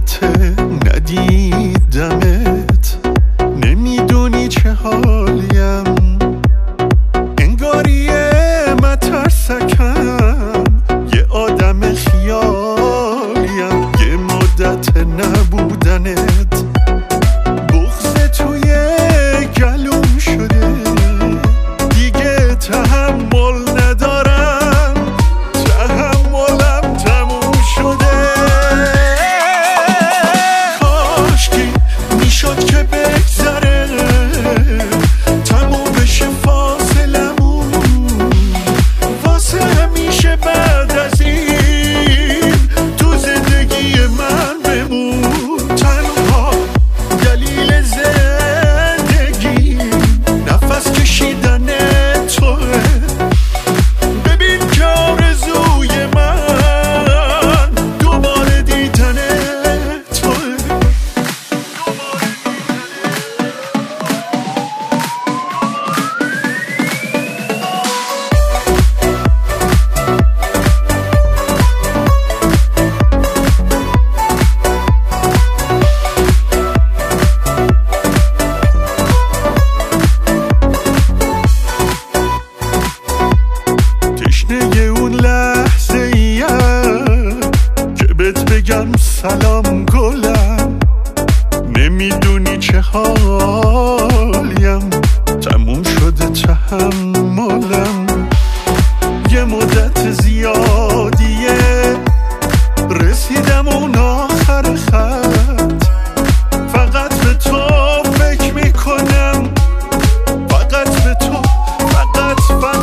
مدت ندیدمت، نمیدونی چه حالیم، انگاریه مترسکم، یه آدم خیالیم. یه مدت نبودنت بغض توی گلوم شده، دیگه تحمل ندارم، تحملم تموم شده. کاشکی میشد که بگذره، تموم بشه فاصلمون، واسه همیشه بعد از این تو زندگی من بمون. تنها دلیل زندگی نفس کشیدن توه، ببین که آرزوی من دوباره دیدن توه. تشنه اون لحظه ایم که بهت بگم سلام گلم، نمیدونی چه حالیم، تموم شده تحملم. یه مدت زیادیه رسیدم اون آخر خط، فقط به تو فکر میکنم، فقط به تو، فقط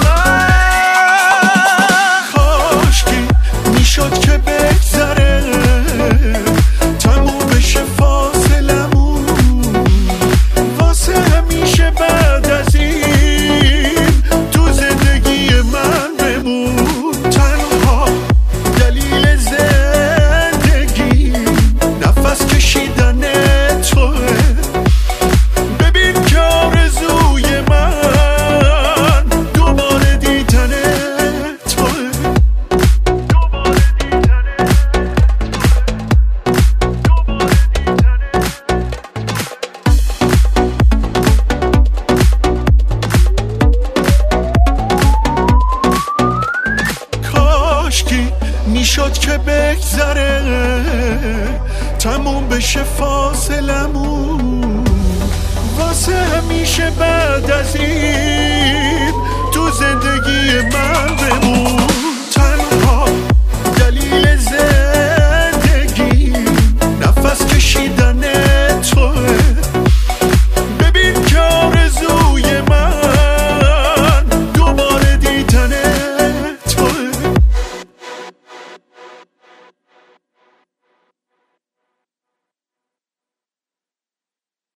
کاشکی میشد که بگذره، تموم بشه فاصلمون، واسه همیشه بعد از این تو زندگی من بمون. تنها دلیل زندگی نفس کشیدن توه، ببین که آرزوی من دوباره دیدن توه. کاشکی میشد که بگذره، تموم بشه فاصلمون، واسه همیشه بعد از این